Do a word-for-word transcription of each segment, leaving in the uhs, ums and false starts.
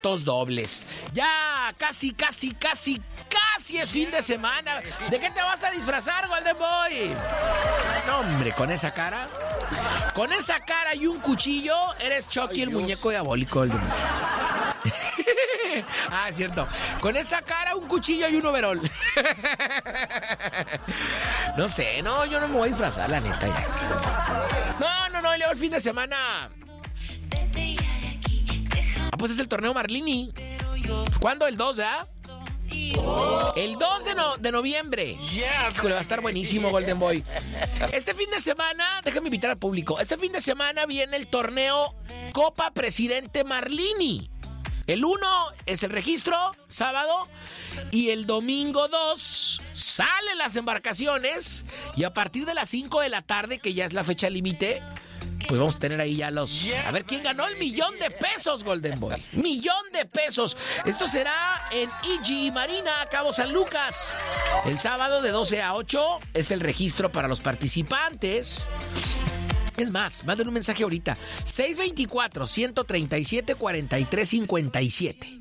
boletos dobles. Ya casi, casi, casi, casi es fin de semana. ¿De qué te vas a disfrazar, Golden Boy? No, hombre, con esa cara. Con esa cara y un cuchillo, eres Chucky, Ay, el Dios. Muñeco diabólico, Golden Boy. Ah, es cierto. Con esa cara, un cuchillo y un overol. No sé, no, yo no me voy a disfrazar, la neta. Ya. No, no, no, y luego el fin de semana. Ah, pues es el torneo Marlini. ¿Cuándo? El dos, ¿verdad? El dos de, no, de noviembre. Híjole, va a estar buenísimo, Golden Boy. Este fin de semana, déjame invitar al público. Este fin de semana viene el torneo Copa Presidente Marlini. El uno es el registro, sábado, y el domingo dos salen las embarcaciones, y a partir de las cinco de la tarde, que ya es la fecha límite, pues vamos a tener ahí ya los... A ver quién ganó el millón de pesos, Golden Boy. Millón de pesos. Esto será en I G Marina, Cabo San Lucas. El sábado de doce a ocho es el registro para los participantes. Es más, manden un mensaje ahorita. seis veinticuatro, ciento treinta y siete, cuarenta y tres cincuenta y siete.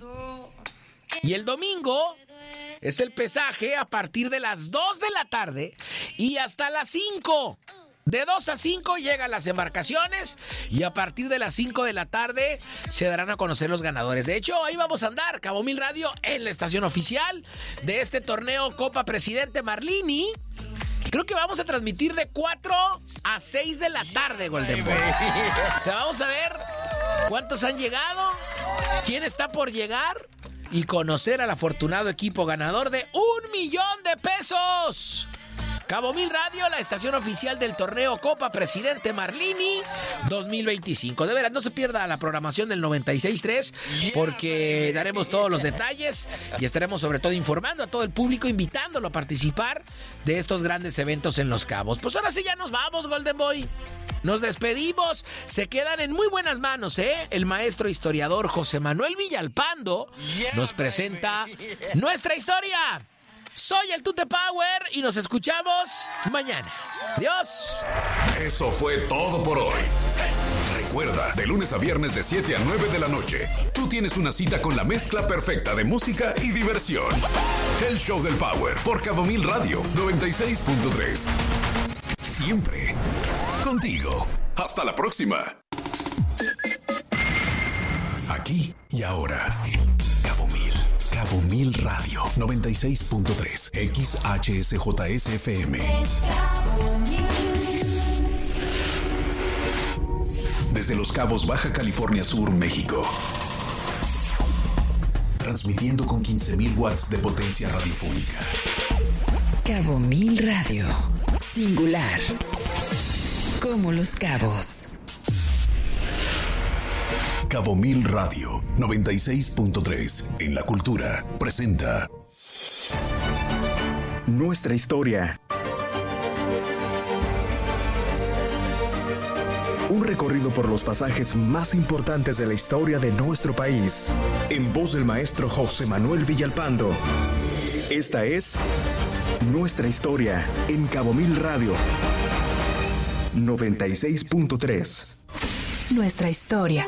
Y el domingo es el pesaje a partir de las dos de la tarde y hasta las cinco. De dos a cinco llegan las embarcaciones y a partir de las cinco de la tarde se darán a conocer los ganadores. De hecho, ahí vamos a andar, Cabo Mil Radio, en la estación oficial de este torneo Copa Presidente Marlini. Creo que vamos a transmitir de cuatro a seis de la tarde, Golden Boy. O sea, vamos a ver cuántos han llegado, quién está por llegar y conocer al afortunado equipo ganador de un millón de pesos. Cabo Mil Radio, la estación oficial del torneo Copa Presidente Marlini dos mil veinticinco. De veras, no se pierda la programación del noventa y seis punto tres porque daremos todos los detalles y estaremos sobre todo informando a todo el público, invitándolo a participar de estos grandes eventos en Los Cabos. Pues ahora sí ya nos vamos, Golden Boy. Nos despedimos. Se quedan en muy buenas manos, ¿eh? El maestro historiador José Manuel Villalpando nos presenta nuestra historia. Soy el Tute Power y nos escuchamos mañana. Adiós. Eso fue todo por hoy. Recuerda, de lunes a viernes de siete a nueve de la noche, tú tienes una cita con la mezcla perfecta de música y diversión. El Show del Power por Cabo Mil Radio noventa y seis punto tres. Siempre contigo. Hasta la próxima. Aquí y ahora. Cabo Mil. Cabo Mil Radio noventa y seis punto tres. X H S J S F M. Desde Los Cabos, Baja California Sur, México. Transmitiendo con quince mil watts de potencia radiofónica. Cabo Mil Radio. Singular. Como Los Cabos. Cabo Mil Radio noventa y seis punto tres. En la cultura presenta Nuestra historia. Un recorrido por los pasajes más importantes de la historia de nuestro país. En voz del maestro José Manuel Villalpando. Esta es Nuestra historia en Cabo Mil Radio noventa y seis punto tres. Nuestra historia.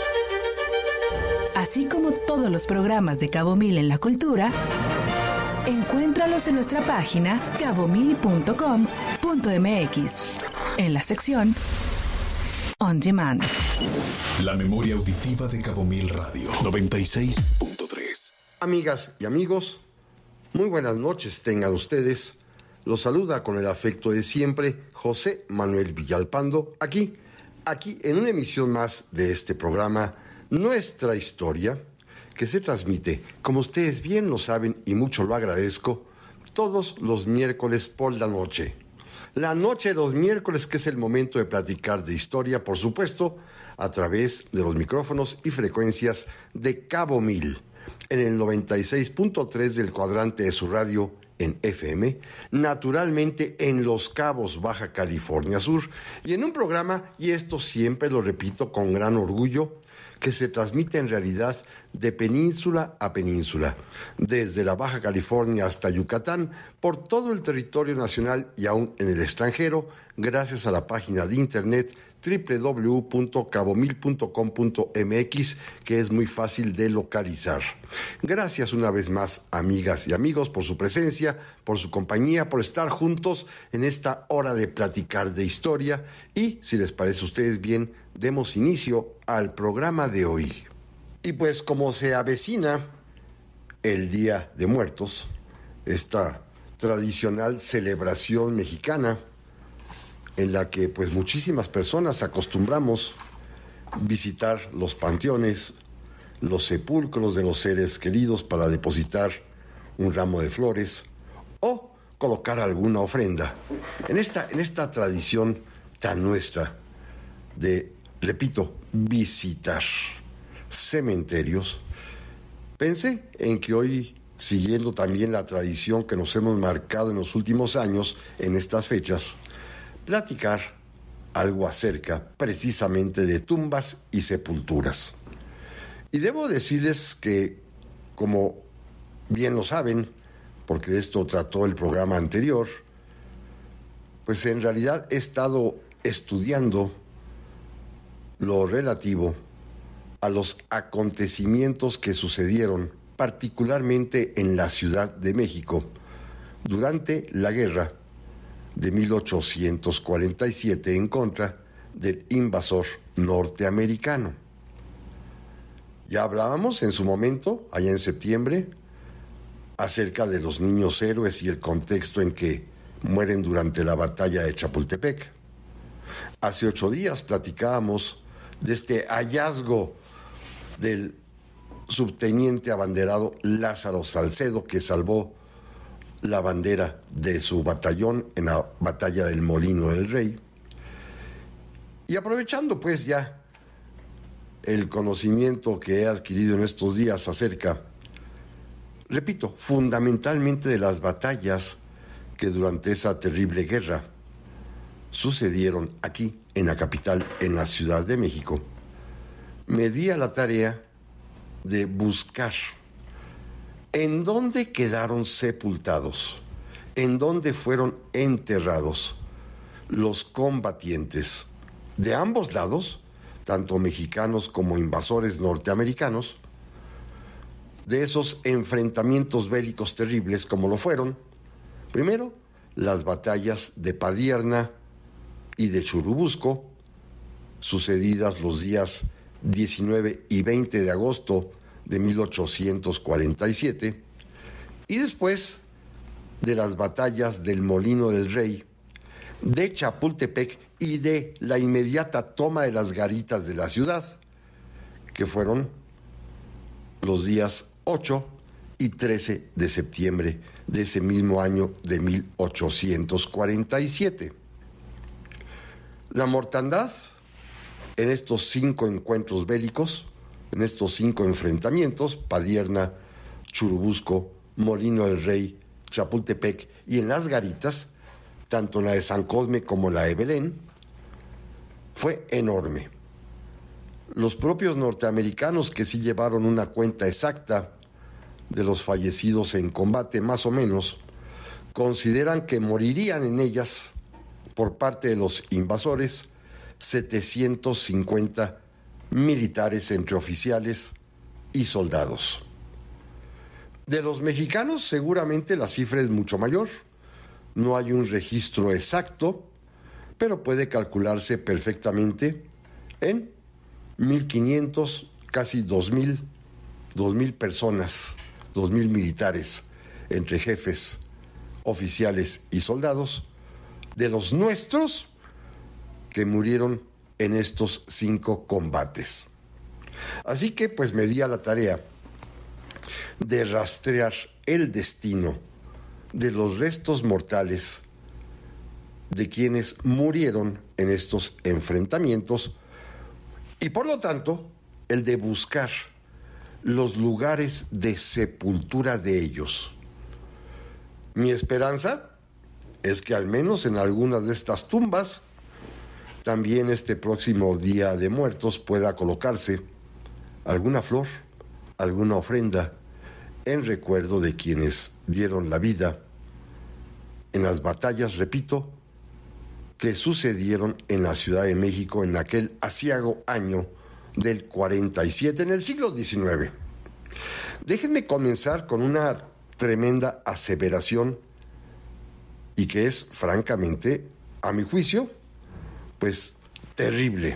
Así como todos los programas de Cabo Mil en la cultura, encuéntralos en nuestra página cabo mil punto com punto m x, en la sección On Demand. La memoria auditiva de Cabo Mil Radio noventa y seis punto tres. Amigas y amigos, muy buenas noches tengan ustedes. Los saluda con el afecto de siempre José Manuel Villalpando, aquí, aquí en una emisión más de este programa Nuestra Historia, que se transmite, como ustedes bien lo saben y mucho lo agradezco, todos los miércoles por la noche. La noche de los miércoles, que es el momento de platicar de historia, por supuesto, a través de los micrófonos y frecuencias de Cabo Mil, en el noventa y seis punto tres del cuadrante de su radio en F M, naturalmente en Los Cabos, Baja California Sur, y en un programa, y esto siempre lo repito con gran orgullo, que se transmite en realidad de península a península, desde la Baja California hasta Yucatán, por todo el territorio nacional y aún en el extranjero, gracias a la página de internet doble u doble u doble u punto cabo mil punto com punto m x, que es muy fácil de localizar. Gracias una vez más, amigas y amigos, por su presencia, por su compañía, por estar juntos en esta hora de platicar de historia y, si les parece a ustedes bien, demos inicio al programa de hoy. Y pues como se avecina el Día de Muertos, esta tradicional celebración mexicana, en la que pues muchísimas personas acostumbramos visitar los panteones, los sepulcros de los seres queridos para depositar un ramo de flores o colocar alguna ofrenda. En esta, en esta tradición tan nuestra de, repito, visitar cementerios, pensé en que hoy, siguiendo también la tradición que nos hemos marcado en los últimos años en estas fechas, platicar algo acerca precisamente de tumbas y sepulturas. Y debo decirles que, como bien lo saben, porque de esto trató el programa anterior, pues en realidad he estado estudiando lo relativo a los acontecimientos que sucedieron particularmente en la Ciudad de México durante la guerra de mil ochocientos cuarenta y siete en contra del invasor norteamericano. Ya hablábamos en su momento, allá en septiembre, acerca de los niños héroes y el contexto en que mueren durante la batalla de Chapultepec. Hace ocho días platicábamos de este hallazgo del subteniente abanderado Lázaro Salcedo, que salvó la bandera de su batallón en la batalla del Molino del Rey. Y aprovechando pues ya el conocimiento que he adquirido en estos días acerca, repito, fundamentalmente de las batallas que durante esa terrible guerra sucedieron aquí en la capital, en la Ciudad de México, me di a la tarea de buscar ¿en dónde quedaron sepultados? ¿En dónde fueron enterrados los combatientes de ambos lados, tanto mexicanos como invasores norteamericanos, de esos enfrentamientos bélicos terribles como lo fueron, primero, las batallas de Padierna y de Churubusco, sucedidas los días diecinueve y veinte de agosto de mil ochocientos cuarenta y siete, y después de las batallas del Molino del Rey, de Chapultepec y de la inmediata toma de las garitas de la ciudad, que fueron los días ocho y trece de septiembre de ese mismo año de mil ochocientos cuarenta y siete. La mortandad en estos cinco encuentros bélicos, en estos cinco enfrentamientos, Padierna, Churubusco, Molino del Rey, Chapultepec y en las garitas, tanto la de San Cosme como la de Belén, fue enorme. Los propios norteamericanos, que sí llevaron una cuenta exacta de los fallecidos en combate, más o menos, consideran que morirían en ellas, por parte de los invasores, setecientos cincuenta militares entre oficiales y soldados. De los mexicanos seguramente la cifra es mucho mayor. No hay un registro exacto, pero puede calcularse perfectamente en mil quinientos, casi dos mil, dos mil personas, dos mil militares entre jefes, oficiales y soldados, de los nuestros que murieron en estos cinco combates. Así que pues me di a la tarea de rastrear el destino de los restos mortales de quienes murieron en estos enfrentamientos y por lo tanto el de buscar los lugares de sepultura de ellos. Mi esperanza es que al menos en algunas de estas tumbas también este próximo Día de Muertos pueda colocarse alguna flor, alguna ofrenda en recuerdo de quienes dieron la vida en las batallas, repito, que sucedieron en la Ciudad de México en aquel aciago año del cuarenta y siete, en el siglo diecinueve. Déjenme comenzar con una tremenda aseveración y que es, francamente, a mi juicio, pues terrible.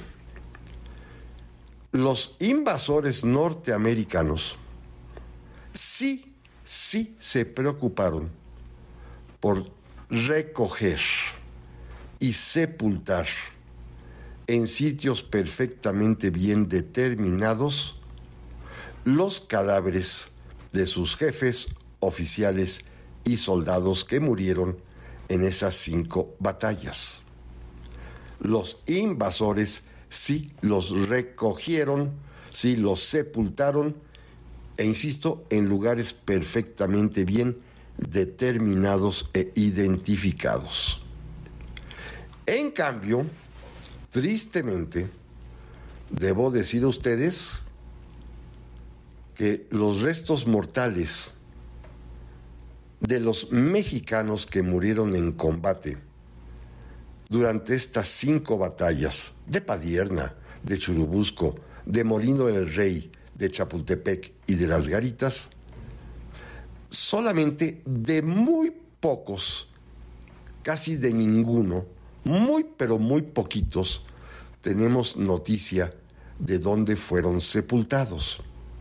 Los invasores norteamericanos sí, sí se preocuparon por recoger y sepultar en sitios perfectamente bien determinados los cadáveres de sus jefes, oficiales y soldados que murieron en esas cinco batallas. Los invasores sí los recogieron, sí los sepultaron, e insisto, en lugares perfectamente bien determinados e identificados. En cambio, tristemente, debo decir a ustedes que los restos mortales de los mexicanos que murieron en combate durante estas cinco batallas de Padierna, de Churubusco, de Molino del Rey, de Chapultepec y de Las Garitas, solamente de muy pocos, casi de ninguno, muy pero muy poquitos, tenemos noticia de dónde fueron sepultados.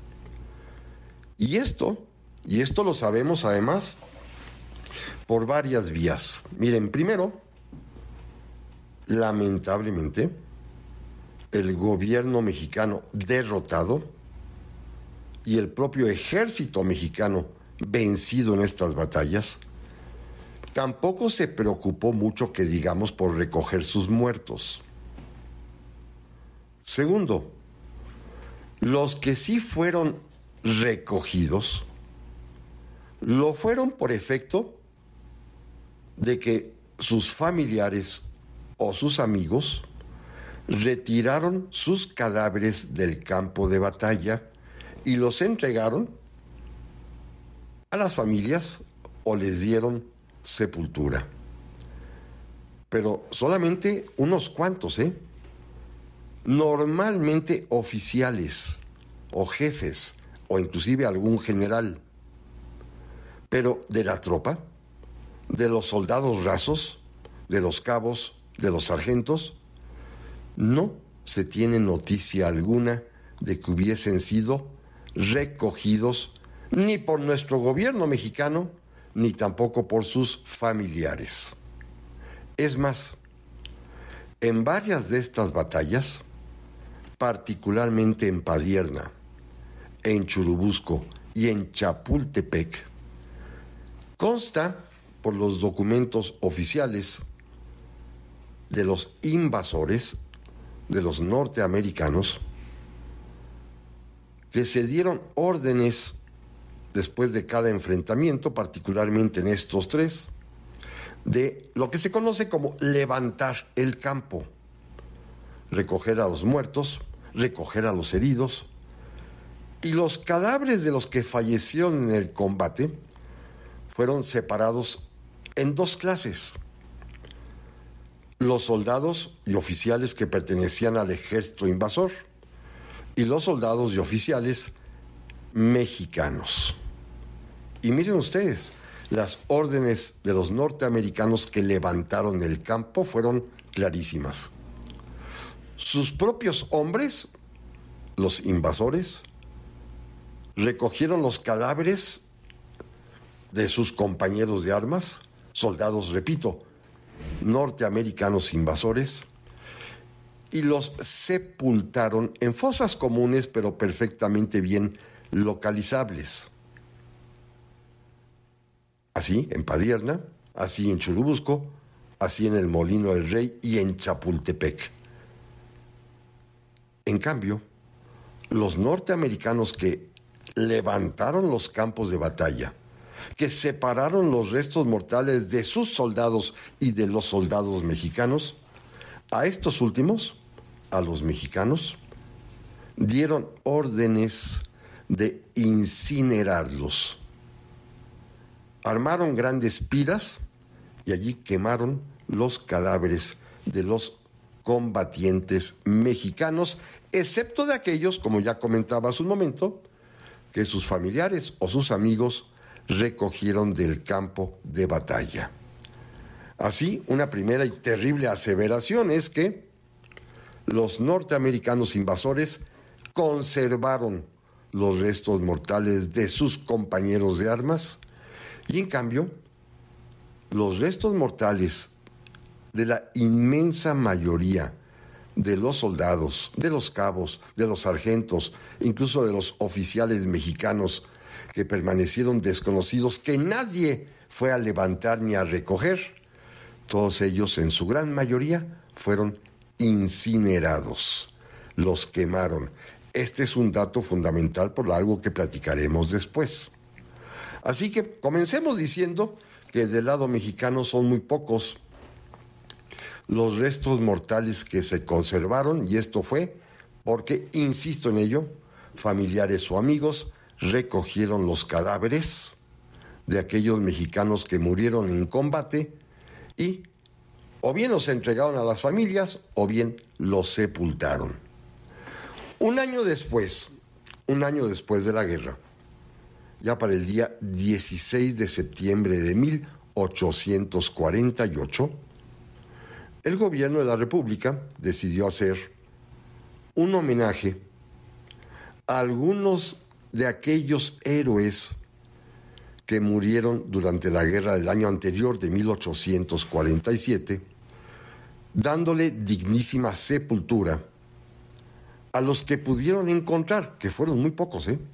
Y esto, y esto lo sabemos además por varias vías. Miren, primero, lamentablemente, el gobierno mexicano derrotado y el propio ejército mexicano vencido en estas batallas tampoco se preocupó mucho, que digamos, por recoger sus muertos. Segundo, los que sí fueron recogidos lo fueron por efecto de que sus familiares o sus amigos retiraron sus cadáveres del campo de batalla y los entregaron a las familias o les dieron sepultura. Pero solamente unos cuantos, ¿eh? Normalmente oficiales o jefes o inclusive algún general. Pero de la tropa, de los soldados rasos, de los cabos, de los sargentos, no se tiene noticia alguna de que hubiesen sido recogidos ni por nuestro gobierno mexicano, ni tampoco por sus familiares. Es más, en varias de estas batallas, particularmente en Padierna, en Churubusco y en Chapultepec, consta por los documentos oficiales de los invasores, de los norteamericanos, que se dieron órdenes después de cada enfrentamiento, particularmente en estos tres, de lo que se conoce como levantar el campo, recoger a los muertos, recoger a los heridos, y los cadáveres de los que fallecieron en el combate fueron separados en dos clases: los soldados y oficiales que pertenecían al ejército invasor y los soldados y oficiales mexicanos. Y miren ustedes, las órdenes de los norteamericanos que levantaron el campo fueron clarísimas. Sus propios hombres, los invasores, recogieron los cadáveres de sus compañeros de armas, soldados, repito, norteamericanos invasores, y los sepultaron en fosas comunes, pero perfectamente bien localizables. Así en Padierna, así en Churubusco, así en el Molino del Rey y en Chapultepec. En cambio, los norteamericanos que levantaron los campos de batalla, que separaron los restos mortales de sus soldados y de los soldados mexicanos, a estos últimos, a los mexicanos, dieron órdenes de incinerarlos. Armaron grandes piras y allí quemaron los cadáveres de los combatientes mexicanos, excepto de aquellos, como ya comentaba hace un momento, que sus familiares o sus amigos recogieron del campo de batalla. Así, una primera y terrible aseveración es que los norteamericanos invasores conservaron los restos mortales de sus compañeros de armas y, en cambio, los restos mortales de la inmensa mayoría de los soldados, de los cabos, de los sargentos, incluso de los oficiales mexicanos que permanecieron desconocidos, que nadie fue a levantar ni a recoger, todos ellos, en su gran mayoría, fueron incinerados, los quemaron. Este es un dato fundamental por algo que platicaremos después. Así que comencemos diciendo que del lado mexicano son muy pocos los restos mortales que se conservaron, y esto fue porque, insisto en ello, familiares o amigos recogieron los cadáveres de aquellos mexicanos que murieron en combate y o bien los entregaron a las familias o bien los sepultaron. Un año después, un año después de la guerra, ya para el día dieciséis de septiembre de mil ochocientos cuarenta y ocho, el gobierno de la República decidió hacer un homenaje a algunos de aquellos héroes que murieron durante la guerra del año anterior de mil ochocientos cuarenta y siete, dándole dignísima sepultura a los que pudieron encontrar, que fueron muy pocos, ¿eh?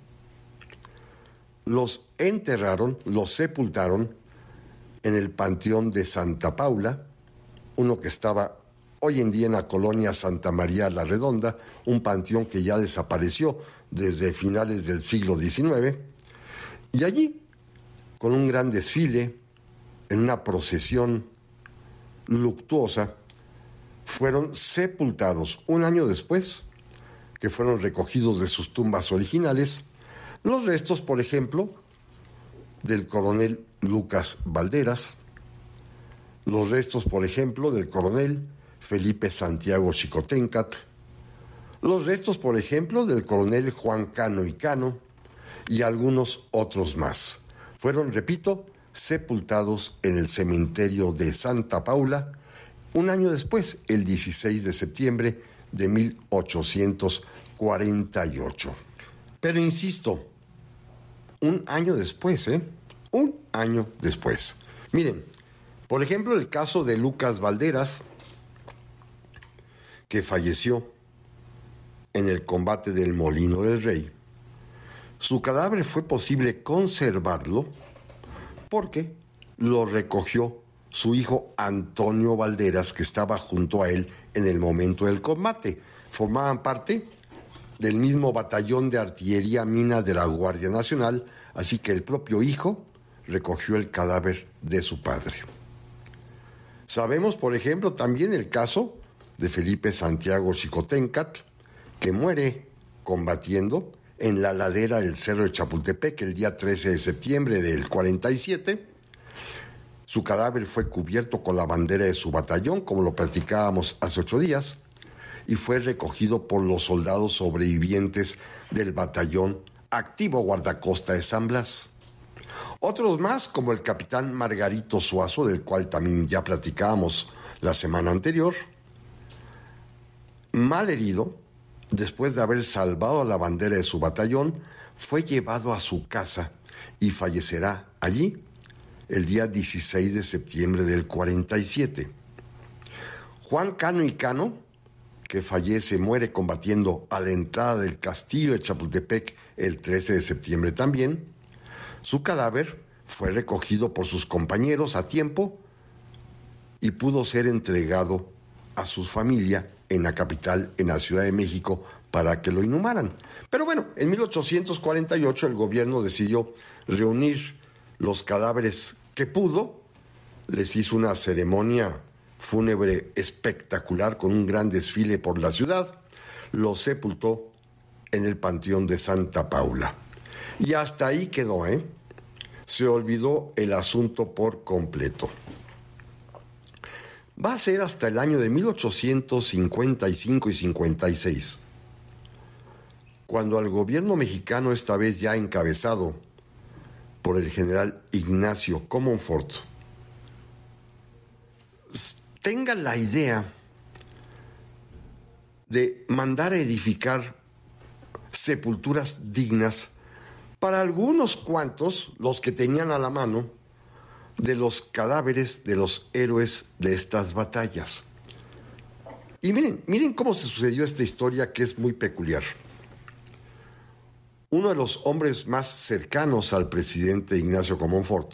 Los enterraron, los sepultaron en el Panteón de Santa Paula, uno que estaba hoy en día en la colonia Santa María la Redonda, un panteón que ya desapareció desde finales del siglo diecinueve, y allí, con un gran desfile, en una procesión luctuosa, fueron sepultados un año después, que fueron recogidos de sus tumbas originales, los restos, por ejemplo, del coronel Lucas Valderas, los restos, por ejemplo, del coronel Felipe Santiago Xicoténcatl, los restos, por ejemplo, del coronel Juan Cano y Cano, y algunos otros más. Fueron, repito, sepultados en el cementerio de Santa Paula un año después, el dieciséis de septiembre de mil ochocientos cuarenta y ocho. Pero insisto, un año después, ¿eh? Un año después. Miren, por ejemplo, el caso de Lucas Valderas, que falleció en el combate del Molino del Rey. Su cadáver fue posible conservarlo porque lo recogió su hijo Antonio Valderas, que estaba junto a él en el momento del combate. Formaban parte del mismo batallón de artillería mina de la Guardia Nacional, así que el propio hijo recogió el cadáver de su padre. Sabemos, por ejemplo, también el caso de Felipe Santiago Xicoténcatl, que muere combatiendo en la ladera del Cerro de Chapultepec el día trece de septiembre del cuarenta y siete. Su cadáver fue cubierto con la bandera de su batallón, como lo platicábamos hace ocho días, y fue recogido por los soldados sobrevivientes del batallón activo guardacosta de San Blas. Otros más, como el capitán Margarito Suazo, del cual también ya platicábamos la semana anterior, mal herido, después de haber salvado la bandera de su batallón, fue llevado a su casa y fallecerá allí el día dieciséis de septiembre del cuarenta y siete. Juan Cano y Cano, que fallece, muere combatiendo a la entrada del castillo de Chapultepec el trece de septiembre también. Su cadáver fue recogido por sus compañeros a tiempo y pudo ser entregado a su familia en la capital, en la Ciudad de México, para que lo inhumaran. Pero bueno, en mil ochocientos cuarenta y ocho el gobierno decidió reunir los cadáveres que pudo, les hizo una ceremonia fúnebre espectacular con un gran desfile por la ciudad, los sepultó en el Panteón de Santa Paula. Y hasta ahí quedó, ¿eh? Se olvidó el asunto por completo. Va a ser hasta el año de mil ochocientos cincuenta y cinco y cincuenta y seis, cuando al gobierno mexicano, esta vez ya encabezado por el general Ignacio Comonfort, tenga la idea de mandar a edificar sepulturas dignas para algunos cuantos, los que tenían a la mano, de los cadáveres de los héroes de estas batallas. Y miren, miren cómo se sucedió esta historia, que es muy peculiar. Uno de los hombres más cercanos al presidente Ignacio Comonfort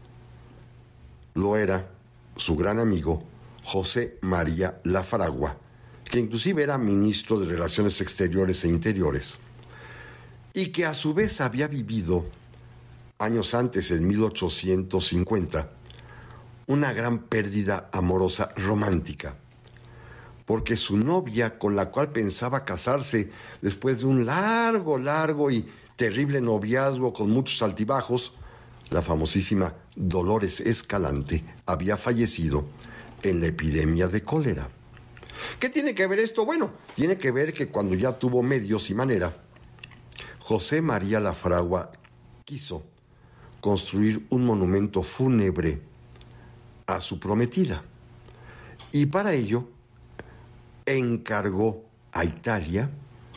lo era su gran amigo José María Lafragua, que inclusive era ministro de Relaciones Exteriores e Interiores, y que a su vez había vivido años antes, en mil ochocientos cincuenta, una gran pérdida amorosa romántica, porque su novia, con la cual pensaba casarse después de un largo, largo y terrible noviazgo con muchos altibajos, la famosísima Dolores Escalante, había fallecido en la epidemia de cólera. ¿Qué tiene que ver esto? Bueno, tiene que ver que cuando ya tuvo medios y manera, José María Lafragua quiso construir un monumento fúnebre a su prometida, y para ello encargó a Italia,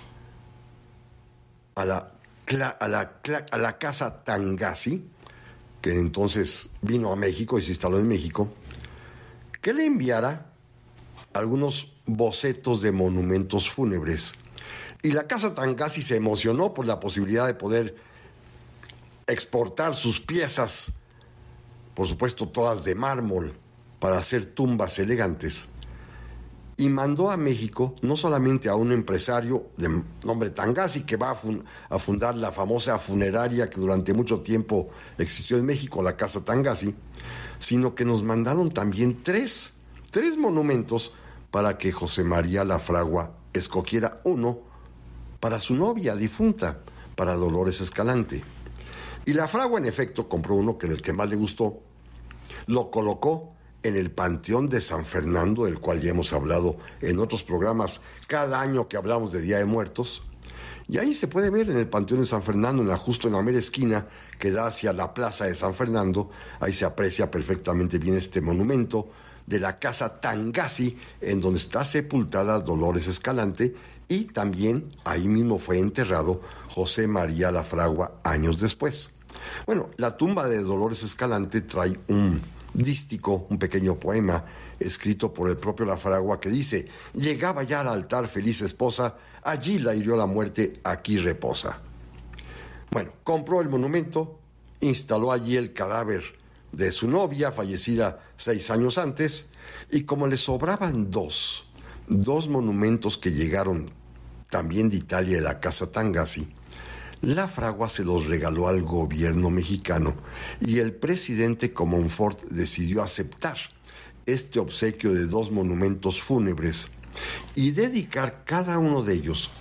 a la, a la, a la casa Tangassi, que entonces vino a México y se instaló en México, que le enviara algunos bocetos de monumentos fúnebres. Y la casa Tangassi se emocionó por la posibilidad de poder exportar sus piezas, por supuesto todas de mármol, para hacer tumbas elegantes, y mandó a México no solamente a un empresario de nombre Tangassi, que va a, fun- a fundar la famosa funeraria que durante mucho tiempo existió en México, la Casa Tangassi, sino que nos mandaron también tres, tres monumentos para que José María Lafragua escogiera uno para su novia difunta, para Dolores Escalante. Y Lafragua, en efecto, compró uno que era el que más le gustó, lo colocó en el Panteón de San Fernando, del cual ya hemos hablado en otros programas cada año que hablamos de Día de Muertos, y ahí se puede ver en el Panteón de San Fernando, en la, justo en la mera esquina que da hacia la Plaza de San Fernando, ahí se aprecia perfectamente bien este monumento de la Casa Tangassi, en donde está sepultada Dolores Escalante, y también ahí mismo fue enterrado José María Lafragua años después. Bueno, la tumba de Dolores Escalante trae un dístico, un pequeño poema escrito por el propio Lafragua que dice: llegaba ya al altar feliz esposa, allí la hirió la muerte, aquí reposa. Bueno, compró el monumento, instaló allí el cadáver de su novia, fallecida seis años antes, y como le sobraban dos, dos monumentos que llegaron también de Italia, de la Casa Tangassi, Lafragua se los regaló al gobierno mexicano, y el presidente Comonfort decidió aceptar este obsequio de dos monumentos fúnebres y dedicar cada uno de ellos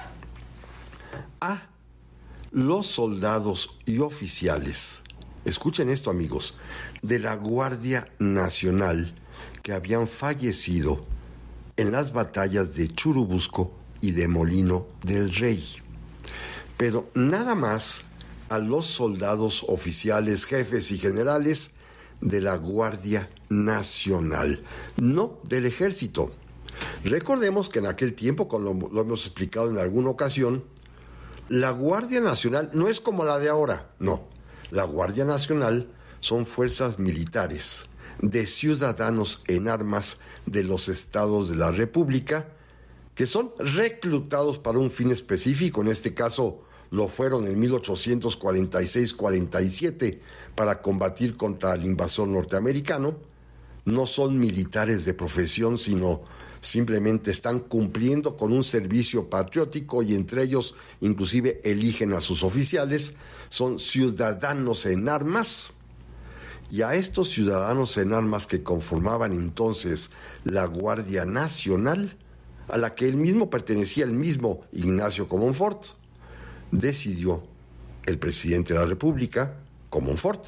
a los soldados y oficiales, escuchen esto amigos, de la Guardia Nacional que habían fallecido en las batallas de Churubusco y de Molino del Rey. Pero nada más a los soldados, oficiales, jefes y generales de la Guardia Nacional, no del Ejército. Recordemos que en aquel tiempo, como lo, lo hemos explicado en alguna ocasión, la Guardia Nacional no es como la de ahora, no. La Guardia Nacional son fuerzas militares de ciudadanos en armas de los estados de la República, que son reclutados para un fin específico. En este caso lo fueron en mil ochocientos cuarenta y seis cuarenta y siete para combatir contra el invasor norteamericano. No son militares de profesión, sino simplemente están cumpliendo con un servicio patriótico, y entre ellos inclusive eligen a sus oficiales. Son ciudadanos en armas, y a estos ciudadanos en armas que conformaban entonces la Guardia Nacional, a la que él mismo pertenecía, el mismo Ignacio Comonfort. Decidió el presidente de la República, Comonfort,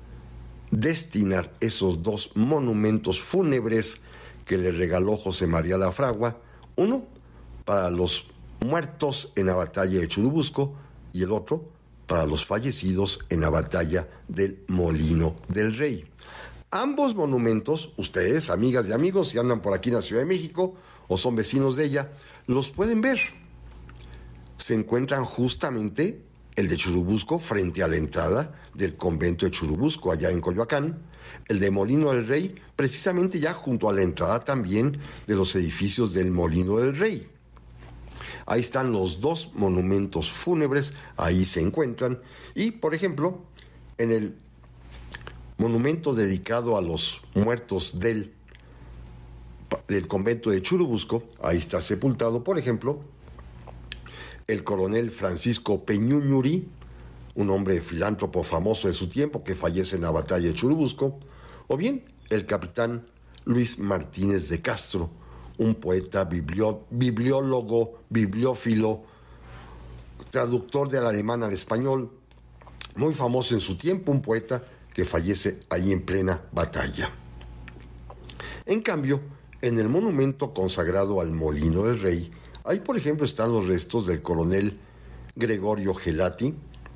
destinar esos dos monumentos fúnebres que le regaló José María Lafragua, uno para los muertos en la batalla de Churubusco y el otro para los fallecidos en la batalla del Molino del Rey. Ambos monumentos, ustedes, amigas y amigos, si andan por aquí en la Ciudad de México o son vecinos de ella, los pueden ver. Se encuentran justamente el de Churubusco frente a la entrada del convento de Churubusco, allá en Coyoacán, el de Molino del Rey, precisamente ya junto a la entrada también de los edificios del Molino del Rey. Ahí están los dos monumentos fúnebres, ahí se encuentran. Y, por ejemplo, en el monumento dedicado a los muertos del, del convento de Churubusco, ahí está sepultado, por ejemplo, el coronel Francisco Peñuñuri, un hombre filántropo famoso de su tiempo que fallece en la batalla de Churubusco, o bien el capitán Luis Martínez de Castro, un poeta, biblio, bibliólogo, bibliófilo, traductor del alemán al español, muy famoso en su tiempo, un poeta que fallece ahí en plena batalla. En cambio, en el monumento consagrado al Molino del Rey, ahí, por ejemplo, están los restos del coronel Gregorio Gelati.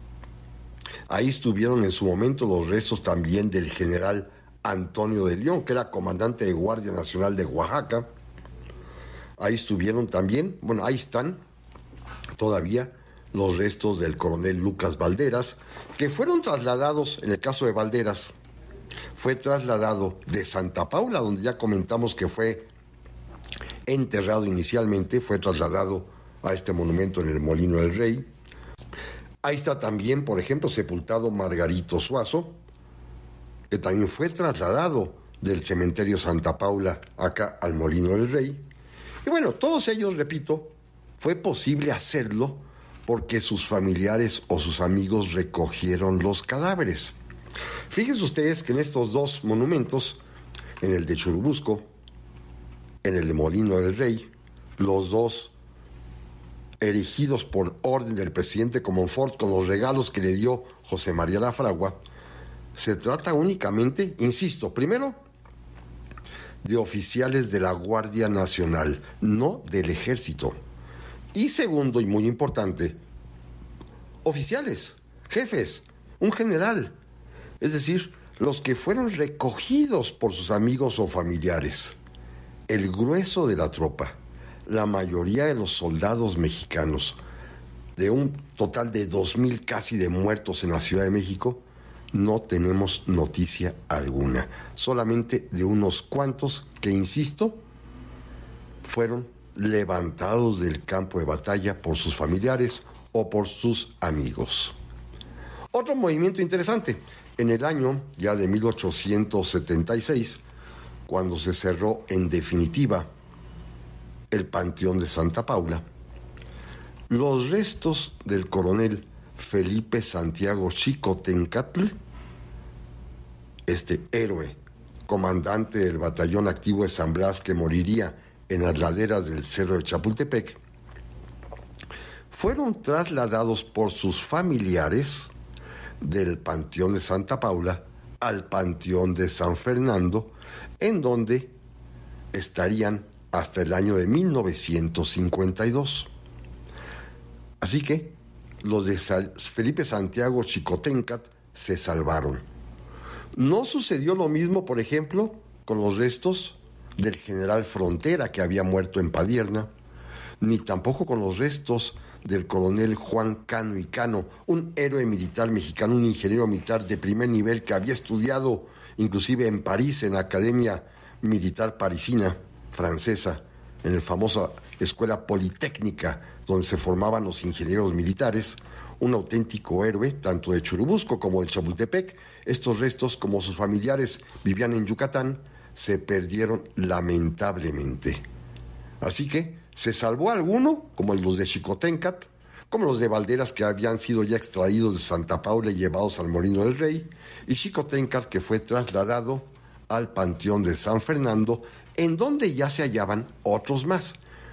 Ahí estuvieron en su momento los restos también del general Antonio de León, que era comandante de Guardia Nacional de Oaxaca. Ahí estuvieron también, bueno, ahí están todavía los restos del coronel Lucas Valderas, que fueron trasladados, en el caso de Valderas, fue trasladado de Santa Paula, donde ya comentamos que fue enterrado inicialmente, fue trasladado a este monumento en el Molino del Rey. Ahí está también, por ejemplo, sepultado Margarito Suazo, que también fue trasladado del cementerio Santa Paula acá al Molino del Rey. Y bueno, todos ellos, repito, fue posible hacerlo porque sus familiares o sus amigos recogieron los cadáveres. Fíjense ustedes que en estos dos monumentos, en el de Churubusco, en el de Molino del Rey, los dos erigidos por orden del presidente Comonfort con los regalos que le dio José María Lafragua, se trata únicamente, insisto, primero, de oficiales de la Guardia Nacional, no del Ejército. Y segundo, y muy importante, oficiales, jefes, un general, es decir, los que fueron recogidos por sus amigos o familiares. El grueso de la tropa, la mayoría de los soldados mexicanos, de un total de dos mil casi de muertos en la Ciudad de México, no tenemos noticia alguna, solamente de unos cuantos que, insisto, fueron levantados del campo de batalla por sus familiares o por sus amigos. Otro movimiento interesante, en el año ya de mil ochocientos setenta y seis, cuando se cerró en definitiva el Panteón de Santa Paula, los restos del coronel Felipe Santiago Xicotencatl, este héroe, comandante del batallón activo de San Blas que moriría en las laderas del Cerro de Chapultepec, fueron trasladados por sus familiares del Panteón de Santa Paula al Panteón de San Fernando, en donde estarían hasta el año de mil novecientos cincuenta y dos. Así que los de Felipe Santiago Xicoténcatl se salvaron. No sucedió lo mismo, por ejemplo, con los restos del general Frontera, que había muerto en Padierna, ni tampoco con los restos del coronel Juan Cano y Cano, un héroe militar mexicano, un ingeniero militar de primer nivel que había estudiado inclusive en París, en la Academia Militar Parisina francesa, en la famosa Escuela Politécnica, donde se formaban los ingenieros militares, un auténtico héroe, tanto de Churubusco como de Chapultepec. Estos restos, como sus familiares vivían en Yucatán, se perdieron lamentablemente. Así que se salvó alguno, como los de Xicoténcatl, como los de Valderas, que habían sido ya extraídos de Santa Paula y llevados al Molino del Rey, y Xicoténcatl, que fue trasladado al Panteón de San Fernando, en donde ya se hallaban otros más.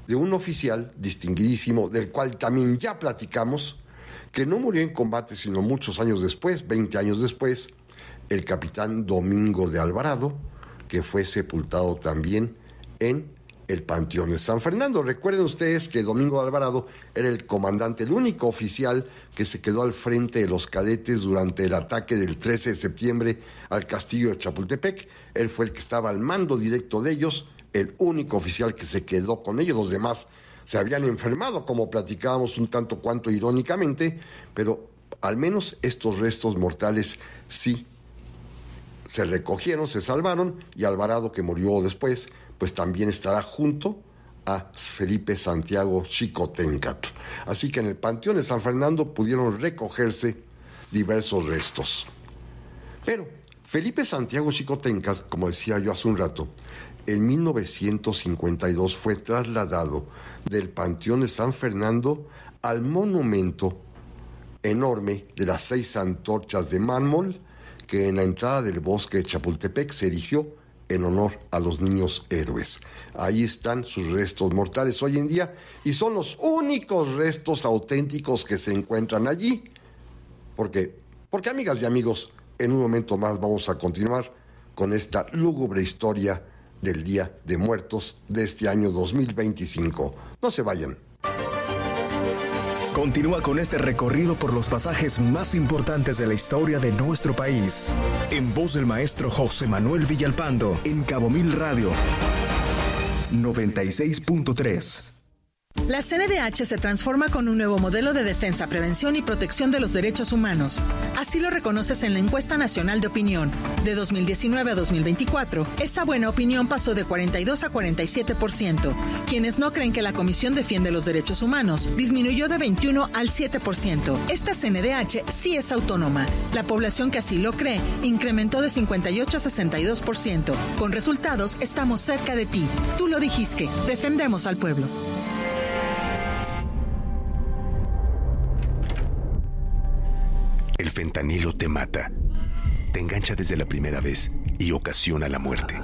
de un oficial distinguidísimo, del cual también ya platicamos, que no murió en combate sino muchos años después, veinte años después, el capitán Domingo de Alvarado, que fue sepultado también en el Panteón de San Fernando. Recuerden ustedes que Domingo de Alvarado era el comandante, el único oficial que se quedó al frente de los cadetes durante el ataque del trece de septiembre al castillo de Chapultepec. Él fue el que estaba al mando directo de ellos, el único oficial que se quedó con ellos. Los demás se habían enfermado, como platicábamos un tanto cuanto irónicamente, pero al menos estos restos mortales sí se recogieron, se salvaron, y Alvarado, que murió después, pues también estará junto a Felipe Santiago Xicoténcatl. Así que en el Panteón de San Fernando pudieron recogerse diversos restos. Pero Felipe Santiago Xicoténcatl, como decía yo hace un rato, en mil novecientos cincuenta y dos fue trasladado del Panteón de San Fernando al monumento enorme de las seis antorchas de mármol que en la entrada del bosque de Chapultepec se erigió en honor a los niños héroes. Ahí están sus restos mortales hoy en día y son los únicos restos auténticos que se encuentran allí. Porque, porque amigas y amigos, en un momento más vamos a continuar con esta lúgubre historia del Día de Muertos de este año dos mil veinticinco. No se vayan. Continúa con este recorrido por los pasajes más importantes de la historia de nuestro país. En voz del maestro José Manuel Villalpando, en Cabo Mil Radio noventa y seis punto tres. La C N D H se transforma con un nuevo modelo de defensa, prevención y protección de los derechos humanos. Así lo reconoces en la encuesta nacional de opinión. De dos mil diecinueve a dos mil veinticuatro, esa buena opinión pasó de cuarenta y dos a cuarenta y siete por ciento. Quienes no creen que la Comisión defiende los derechos humanos disminuyó de veintiuno al siete por ciento. Esta C N D H sí es autónoma. La población que así lo cree incrementó de cincuenta y ocho a sesenta y dos por ciento. Con resultados, estamos cerca de ti. Tú lo dijiste. Defendemos al pueblo. El fentanilo te mata, te engancha desde la primera vez y ocasiona la muerte.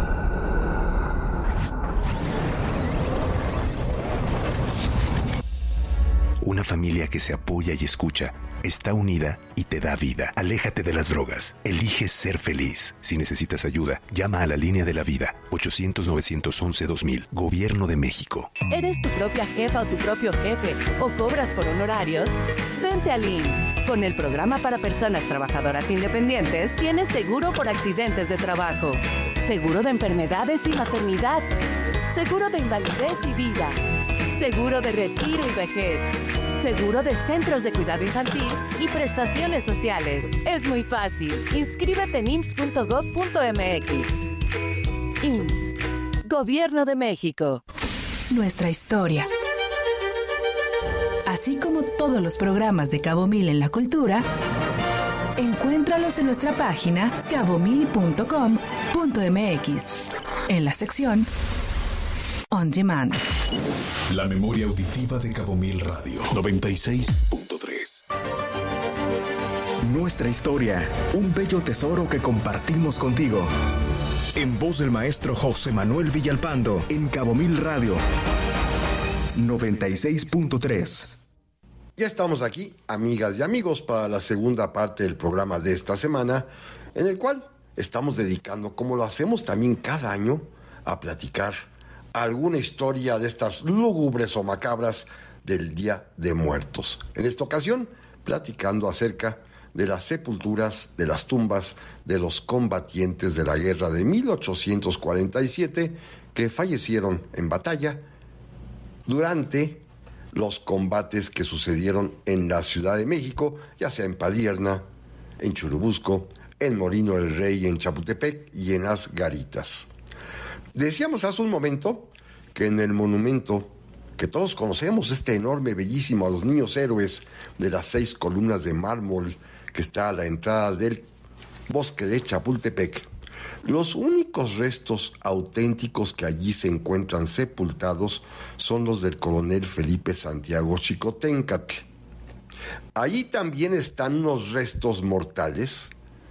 Una familia que se apoya y escucha está unida y te da vida. Aléjate de las drogas. Elige ser feliz. Si necesitas ayuda, llama a la línea de la vida. ochocientos, novecientos once, dos mil. Gobierno de México. ¿Eres tu propia jefa o tu propio jefe o cobras por honorarios? Vente al I M S S. Con el programa para personas trabajadoras independientes, tienes seguro por accidentes de trabajo, seguro de enfermedades y maternidad, seguro de invalidez y vida, seguro de retiro y vejez, seguro de centros de cuidado infantil y prestaciones sociales. Es muy fácil. Inscríbete en I M S S punto gov punto m x. I M S S, Gobierno de México. Nuestra historia. Así como todos los programas de Cabo Mil en la cultura, encuéntralos en nuestra página cabo mil punto com punto m x, en la sección On Demand. La memoria auditiva de Cabo Mil Radio noventa y seis punto tres. Nuestra historia, un bello tesoro que compartimos contigo. En voz del maestro José Manuel Villalpando, en Cabo Mil Radio noventa y seis punto tres. Ya estamos aquí, amigas y amigos, para la segunda parte del programa de esta semana, en el cual estamos dedicando, como lo hacemos también cada año, a platicar alguna historia de estas lúgubres o macabras del Día de Muertos. En esta ocasión, platicando acerca de las sepulturas, de las tumbas de los combatientes de la guerra de mil ochocientos cuarenta y siete que fallecieron en batalla durante los combates que sucedieron en la Ciudad de México, ya sea en Padierna, en Churubusco, en Molino del Rey, en Chapultepec y en Las Garitas. Decíamos hace un momento que en el monumento que todos conocemos, este enorme, bellísimo, a los niños héroes de las seis columnas de mármol que está a la entrada del bosque de Chapultepec, los únicos restos auténticos que allí se encuentran sepultados son los del coronel Felipe Santiago Xicoténcatl. Allí también están unos restos mortales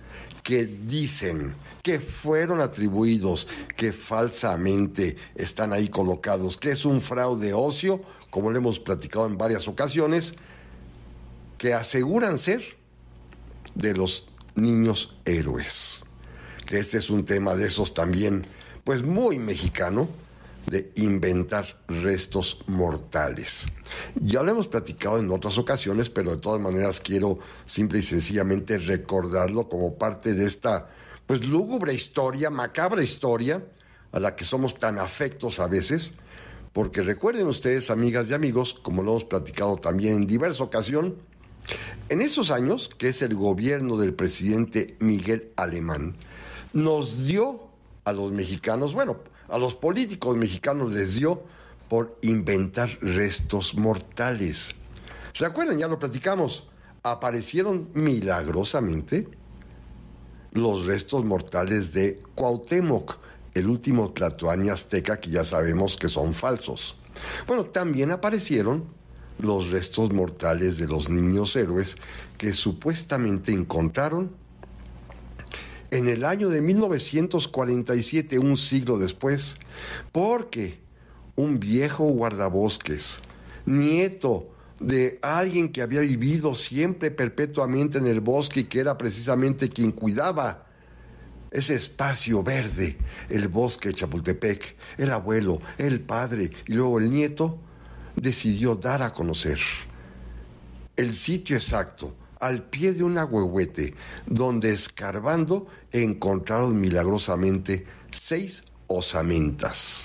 que dicen que fueron atribuidos, que falsamente están ahí colocados, que es un fraude óseo, como lo hemos platicado en varias ocasiones, que aseguran ser de los niños héroes. Este es un tema de esos también, pues muy mexicano, de inventar restos mortales. Ya lo hemos platicado en otras ocasiones, pero de todas maneras quiero simple y sencillamente recordarlo como parte de esta, pues lúgubre historia, macabra historia, a la que somos tan afectos a veces, porque recuerden ustedes, amigas y amigos, como lo hemos platicado también en diversa ocasión, en esos años, que es el gobierno del presidente Miguel Alemán, nos dio a los mexicanos, bueno, a los políticos mexicanos les dio por inventar restos mortales. ¿Se acuerdan? Ya lo platicamos. Aparecieron milagrosamente los restos mortales de Cuauhtémoc, el último tlatoani azteca, que ya sabemos que son falsos. Bueno, también aparecieron los restos mortales de los niños héroes que supuestamente encontraron en el año de mil novecientos cuarenta y siete, un siglo después, porque un viejo guardabosques, nieto de alguien que había vivido siempre perpetuamente en el bosque y que era precisamente quien cuidaba ese espacio verde, el bosque de Chapultepec, el abuelo, el padre y luego el nieto, decidió dar a conocer el sitio exacto, al pie de un ahuehuete, donde escarbando encontraron milagrosamente seis osamentas.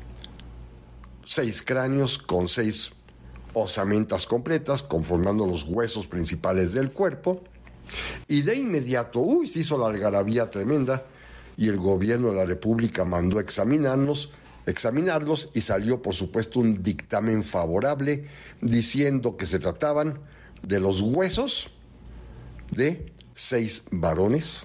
Seis cráneos con seis osamentas completas, conformando los huesos principales del cuerpo. Y de inmediato, uy, se hizo la algarabía tremenda, y el gobierno de la República mandó a examinarnos, examinarlos, y salió, por supuesto, un dictamen favorable, diciendo que se trataban de los huesos de seis varones,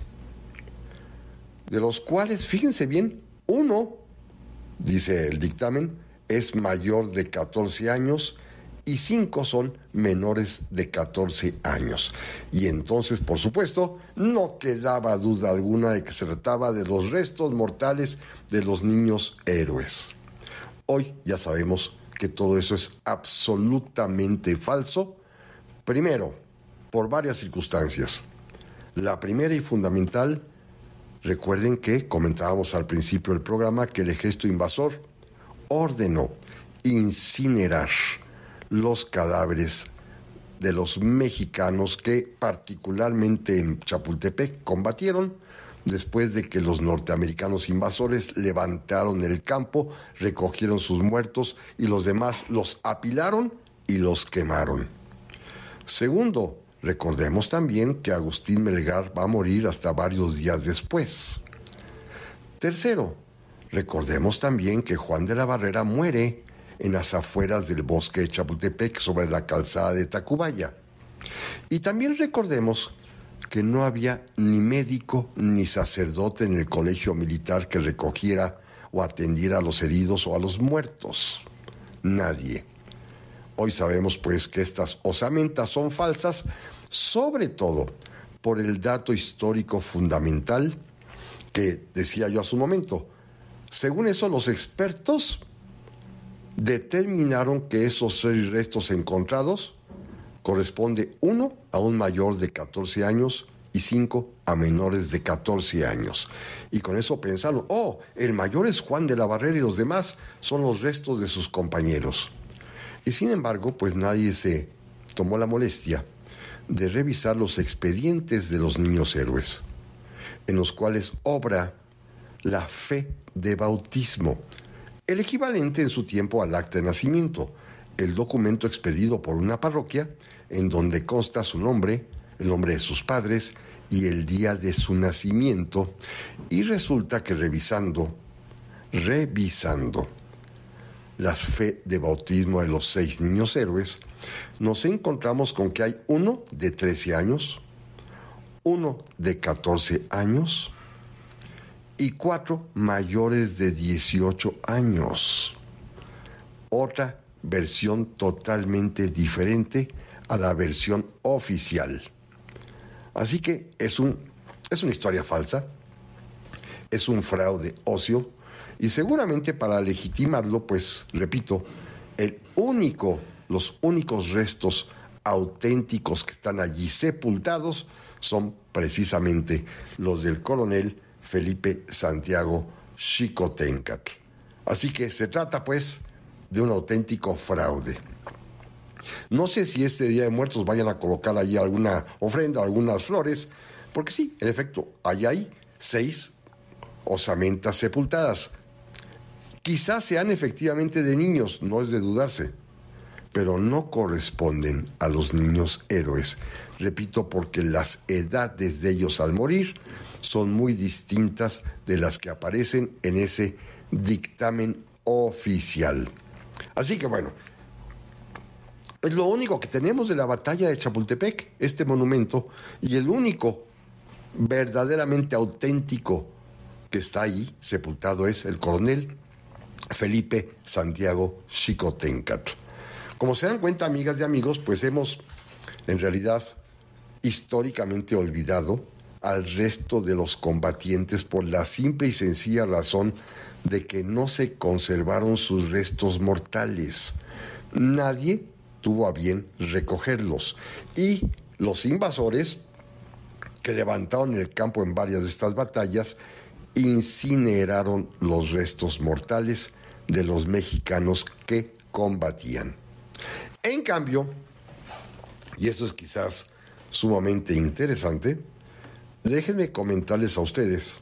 de los cuales, fíjense bien, uno, dice el dictamen, es mayor de catorce años y cinco son menores de catorce años. Y entonces, por supuesto, no quedaba duda alguna de que se trataba de los restos mortales de los niños héroes. Hoy ya sabemos que todo eso es absolutamente falso. Primero, por varias circunstancias. La primera y fundamental, recuerden que comentábamos al principio del programa que el ejército invasor ordenó incinerar los cadáveres de los mexicanos que particularmente en Chapultepec combatieron después de que los norteamericanos invasores levantaron el campo, recogieron sus muertos y los demás los apilaron y los quemaron. Segundo, recordemos también que Agustín Melgar va a morir hasta varios días después. Tercero, recordemos también que Juan de la Barrera muere en las afueras del bosque de Chapultepec, sobre la calzada de Tacubaya. Y también recordemos que no había ni médico ni sacerdote en el colegio militar que recogiera o atendiera a los heridos o a los muertos. Nadie. Hoy sabemos pues que estas osamentas son falsas, sobre todo por el dato histórico fundamental que decía yo hace un momento. Según eso, los expertos determinaron que esos seis restos encontrados corresponde uno a un mayor de catorce años y cinco a menores de catorce años. Y con eso pensaron, oh, el mayor es Juan de la Barrera y los demás son los restos de sus compañeros. Y sin embargo, pues nadie se tomó la molestia de revisar los expedientes de los niños héroes, en los cuales obra la fe de bautismo, el equivalente en su tiempo al acta de nacimiento, el documento expedido por una parroquia en donde consta su nombre, el nombre de sus padres y el día de su nacimiento. Y resulta que revisando, revisando la fe de bautismo de los seis niños héroes, nos encontramos con que hay uno de trece años, uno de catorce años y cuatro mayores de dieciocho años. Otra versión totalmente diferente a la versión oficial. Así que es un, Es una historia falsa, es un fraude óseo, y seguramente para legitimarlo, pues, repito, el único, los únicos restos auténticos que están allí sepultados son precisamente los del coronel Felipe Santiago Xicoténcatl. Así que se trata, pues, de un auténtico fraude. No sé si este Día de Muertos vayan a colocar allí alguna ofrenda, algunas flores, porque sí, en efecto, allá hay seis osamentas sepultadas. Quizás sean efectivamente de niños, no es de dudarse, pero no corresponden a los niños héroes. Repito, porque las edades de ellos al morir son muy distintas de las que aparecen en ese dictamen oficial. Así que bueno, es lo único que tenemos de la batalla de Chapultepec, este monumento, y el único verdaderamente auténtico que está ahí sepultado es el coronel Felipe Santiago Xicoténcatl. Como se dan cuenta, amigas y amigos, pues hemos en realidad históricamente olvidado al resto de los combatientes por la simple y sencilla razón de que no se conservaron sus restos mortales. Nadie tuvo a bien recogerlos, y los invasores que levantaron el campo en varias de estas batallas incineraron los restos mortales de los mexicanos que combatían. En cambio, y esto es quizás sumamente interesante, déjenme comentarles a ustedes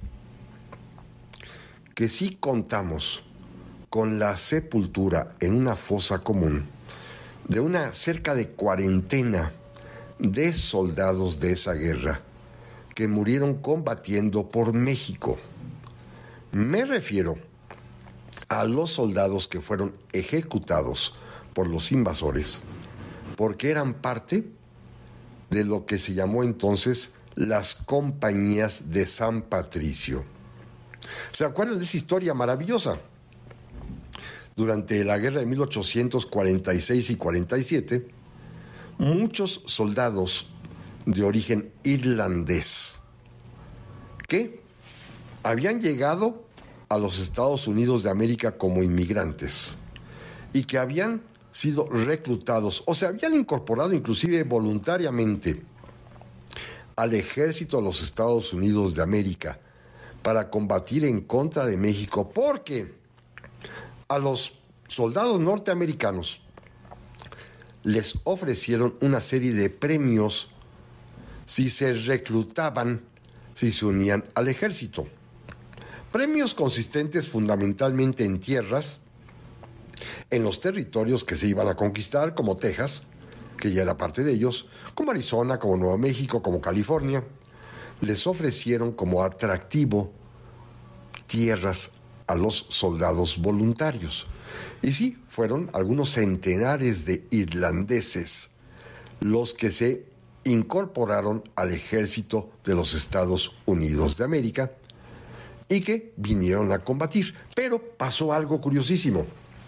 que sí contamos con la sepultura en una fosa común de una cerca de cuarentena de soldados de esa guerra que murieron combatiendo por México. Me refiero a los soldados que fueron ejecutados por los invasores porque eran parte de lo que se llamó entonces las compañías de San Patricio. ¿Se acuerdan de esa historia maravillosa? Durante la guerra de mil ochocientos cuarenta y seis y cuarenta y siete, muchos soldados de origen irlandés que habían llegado a los Estados Unidos de América como inmigrantes y que habían sido reclutados o se habían incorporado inclusive voluntariamente al ejército de los Estados Unidos de América para combatir en contra de México, porque a los soldados norteamericanos les ofrecieron una serie de premios si se reclutaban, si se unían al ejército. Premios consistentes fundamentalmente en tierras, en los territorios que se iban a conquistar, como Texas, que ya era parte de ellos, como Arizona, como Nuevo México, como California. Les ofrecieron como atractivo tierras a los soldados voluntarios. Y sí, fueron algunos centenares de irlandeses los que se incorporaron al ejército de los Estados Unidos de América y que vinieron a combatir. Pero pasó algo curiosísimo.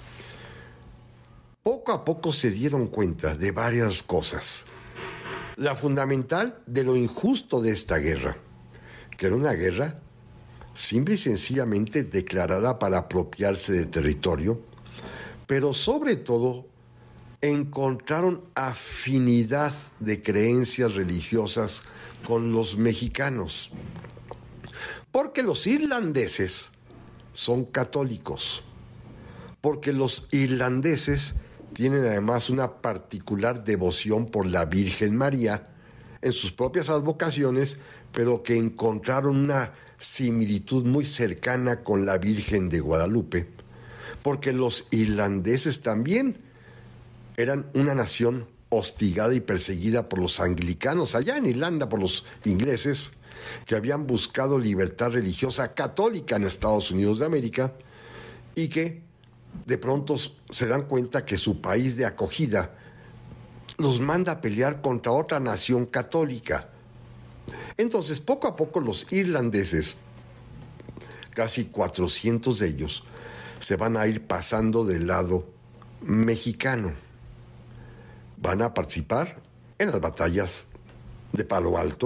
Poco a poco se dieron cuenta de varias cosas. La fundamental, de lo injusto de esta guerra, que era una guerra simple y sencillamente declarada para apropiarse de territorio, pero sobre todo encontraron afinidad de creencias religiosas con los mexicanos, porque los irlandeses son católicos, porque los irlandeses tienen además una particular devoción por la Virgen María en sus propias advocaciones, pero que encontraron una similitud muy cercana con la Virgen de Guadalupe, porque los irlandeses también eran una nación hostigada y perseguida por los anglicanos, allá en Irlanda por los ingleses, que habían buscado libertad religiosa católica en Estados Unidos de América, y que de pronto se dan cuenta que su país de acogida los manda a pelear contra otra nación católica. Entonces, poco a poco los irlandeses, casi cuatrocientos de ellos, se van a ir pasando del lado mexicano. Van a participar en las batallas de Palo Alto,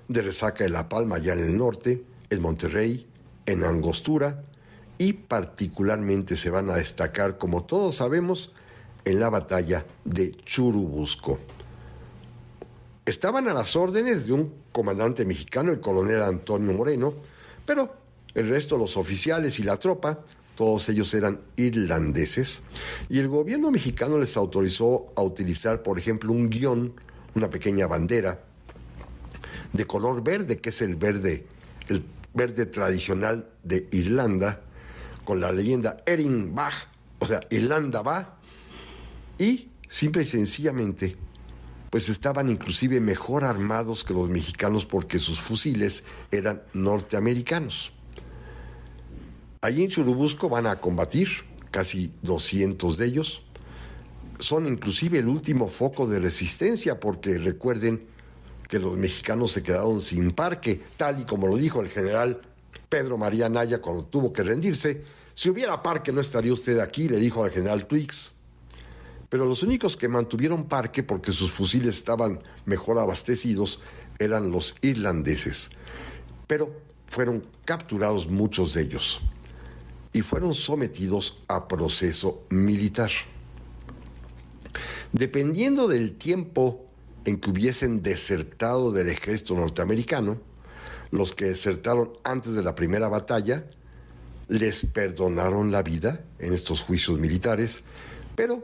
de Resaca de la Palma, allá en el norte, en Monterrey, en Angostura, y particularmente se van a destacar, como todos sabemos, en la batalla de Churubusco. Estaban a las órdenes de un comandante mexicano, el coronel Antonio Moreno, pero el resto, los oficiales y la tropa, todos ellos eran irlandeses, y el gobierno mexicano les autorizó a utilizar, por ejemplo, un guión, una pequeña bandera de color verde, que es el verde, el verde tradicional de Irlanda, con la leyenda Erin Bach, o sea, Irlanda va, y simple y sencillamente, pues estaban inclusive mejor armados que los mexicanos porque sus fusiles eran norteamericanos. Allí en Churubusco van a combatir, casi doscientos de ellos. Son inclusive el último foco de resistencia, porque recuerden que los mexicanos se quedaron sin parque, tal y como lo dijo el general Pedro María Anaya cuando tuvo que rendirse. Si hubiera parque no estaría usted aquí, le dijo al general Twiggs. Pero los únicos que mantuvieron parque, porque sus fusiles estaban mejor abastecidos, eran los irlandeses. Pero fueron capturados muchos de ellos y fueron sometidos a proceso militar. Dependiendo del tiempo en que hubiesen desertado del ejército norteamericano, los que desertaron antes de la primera batalla les perdonaron la vida en estos juicios militares, pero